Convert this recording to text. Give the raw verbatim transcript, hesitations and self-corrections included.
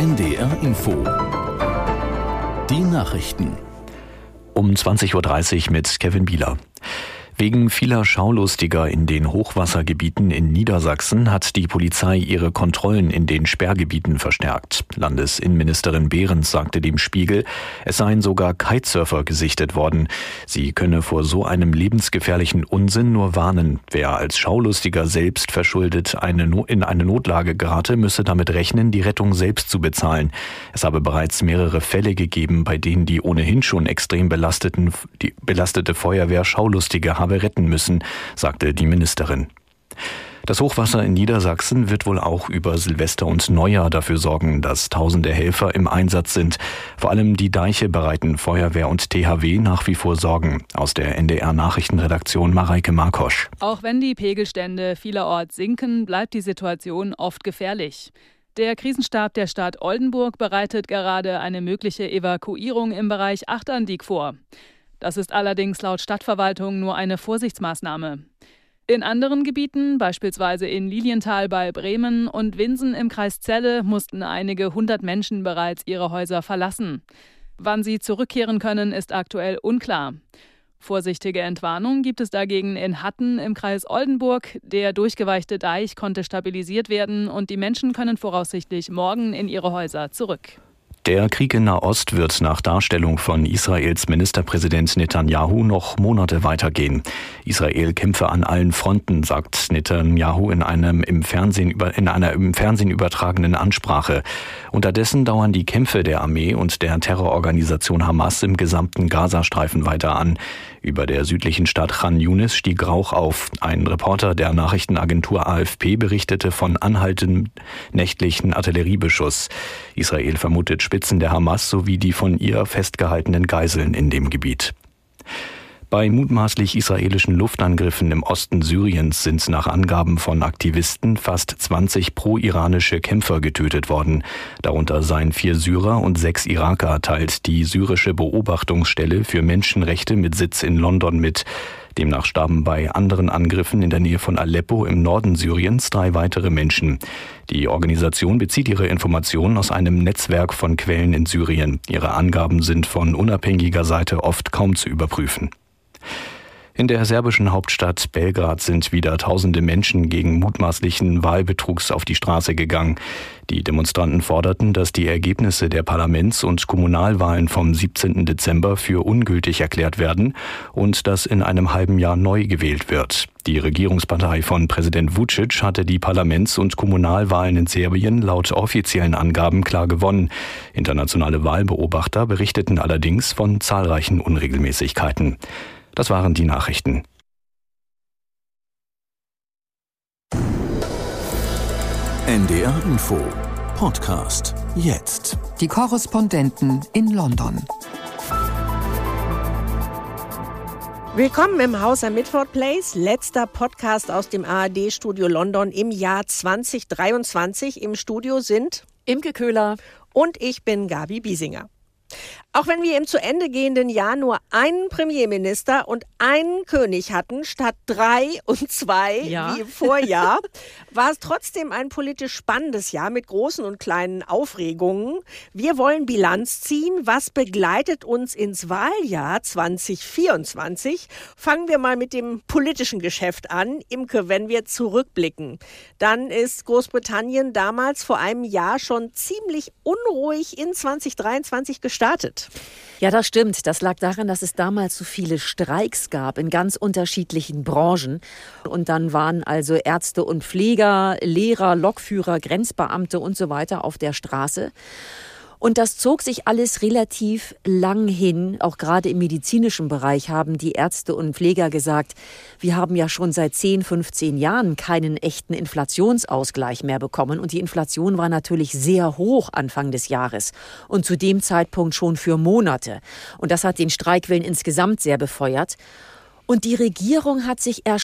N D R Info. Die Nachrichten. Um zwanzig Uhr dreißig mit Kevin Bieler. Wegen vieler Schaulustiger in den Hochwassergebieten in Niedersachsen hat die Polizei ihre Kontrollen in den Sperrgebieten verstärkt. Landesinnenministerin Behrens sagte dem Spiegel, es seien sogar Kitesurfer gesichtet worden. Sie könne vor so einem lebensgefährlichen Unsinn nur warnen. Wer als Schaulustiger selbst verschuldet eine no- in eine Notlage gerate, müsse damit rechnen, die Rettung selbst zu bezahlen. Es habe bereits mehrere Fälle gegeben, bei denen die ohnehin schon extrem belasteten, die belastete Feuerwehr Schaulustige habe retten müssen, sagte die Ministerin. Das Hochwasser in Niedersachsen wird wohl auch über Silvester und Neujahr dafür sorgen, dass tausende Helfer im Einsatz sind. Vor allem die Deiche bereiten Feuerwehr und T H W nach wie vor Sorgen. Aus der N D R-Nachrichtenredaktion Mareike Markosch. Auch wenn die Pegelstände vielerorts sinken, bleibt die Situation oft gefährlich. Der Krisenstab der Stadt Oldenburg bereitet gerade eine mögliche Evakuierung im Bereich Achterndiek vor. Das ist allerdings laut Stadtverwaltung nur eine Vorsichtsmaßnahme. In anderen Gebieten, beispielsweise in Lilienthal bei Bremen und Winsen im Kreis Celle, mussten einige hundert Menschen bereits ihre Häuser verlassen. Wann sie zurückkehren können, ist aktuell unklar. Vorsichtige Entwarnung gibt es dagegen in Hatten im Kreis Oldenburg. Der durchgeweichte Deich konnte stabilisiert werden und die Menschen können voraussichtlich morgen in ihre Häuser zurück. Der Krieg in Nahost wird nach Darstellung von Israels Ministerpräsident Netanyahu noch Monate weitergehen. Israel kämpfe an allen Fronten, sagt Netanyahu in einem im Fernsehen über, in einer im Fernsehen übertragenen Ansprache. Unterdessen dauern die Kämpfe der Armee und der Terrororganisation Hamas im gesamten Gazastreifen weiter an. Über der südlichen Stadt Khan Yunis stieg Rauch auf. Ein Reporter der Nachrichtenagentur A F P berichtete von anhaltendem nächtlichen Artilleriebeschuss. Israel vermutet Spitzen der Hamas sowie die von ihr festgehaltenen Geiseln in dem Gebiet. Bei mutmaßlich israelischen Luftangriffen im Osten Syriens sind nach Angaben von Aktivisten fast zwanzig pro-iranische Kämpfer getötet worden. Darunter seien vier Syrer und sechs Iraker, teilt die syrische Beobachtungsstelle für Menschenrechte mit Sitz in London mit. Demnach starben bei anderen Angriffen in der Nähe von Aleppo im Norden Syriens drei weitere Menschen. Die Organisation bezieht ihre Informationen aus einem Netzwerk von Quellen in Syrien. Ihre Angaben sind von unabhängiger Seite oft kaum zu überprüfen. In der serbischen Hauptstadt Belgrad sind wieder tausende Menschen gegen mutmaßlichen Wahlbetrugs auf die Straße gegangen. Die Demonstranten forderten, dass die Ergebnisse der Parlaments- und Kommunalwahlen vom siebzehnten Dezember für ungültig erklärt werden und dass in einem halben Jahr neu gewählt wird. Die Regierungspartei von Präsident Vučić hatte die Parlaments- und Kommunalwahlen in Serbien laut offiziellen Angaben klar gewonnen. Internationale Wahlbeobachter berichteten allerdings von zahlreichen Unregelmäßigkeiten. Das waren die Nachrichten. N D R Info Podcast jetzt. Die Korrespondenten in London. Willkommen im Haus am Mitford Place, letzter Podcast aus dem A R D-Studio London im Jahr zwanzig dreiundzwanzig. Im Studio sind Imke Köhler und ich bin Gabi Biesinger. Auch wenn wir im zu Ende gehenden Jahr nur einen Premierminister und einen König hatten, statt drei und zwei ja. wie im Vorjahr, war es trotzdem ein politisch spannendes Jahr mit großen und kleinen Aufregungen. Wir wollen Bilanz ziehen. Was begleitet uns ins Wahljahr zwanzig vierundzwanzig? Fangen wir mal mit dem politischen Geschäft an. Imke, wenn wir zurückblicken, dann ist Großbritannien damals vor einem Jahr schon ziemlich unruhig in zwanzig dreiundzwanzig gestartet. Ja, das stimmt. Das lag daran, dass es damals so viele Streiks gab in ganz unterschiedlichen Branchen. Und dann waren also Ärzte und Pfleger, Lehrer, Lokführer, Grenzbeamte und so weiter auf der Straße. Und das zog sich alles relativ lang hin. Auch gerade im medizinischen Bereich haben die Ärzte und Pfleger gesagt, wir haben ja schon seit zehn, fünfzehn Jahren keinen echten Inflationsausgleich mehr bekommen. Und die Inflation war natürlich sehr hoch Anfang des Jahres und zu dem Zeitpunkt schon für Monate. Und das hat den Streikwillen insgesamt sehr befeuert. Und die Regierung hat sich erst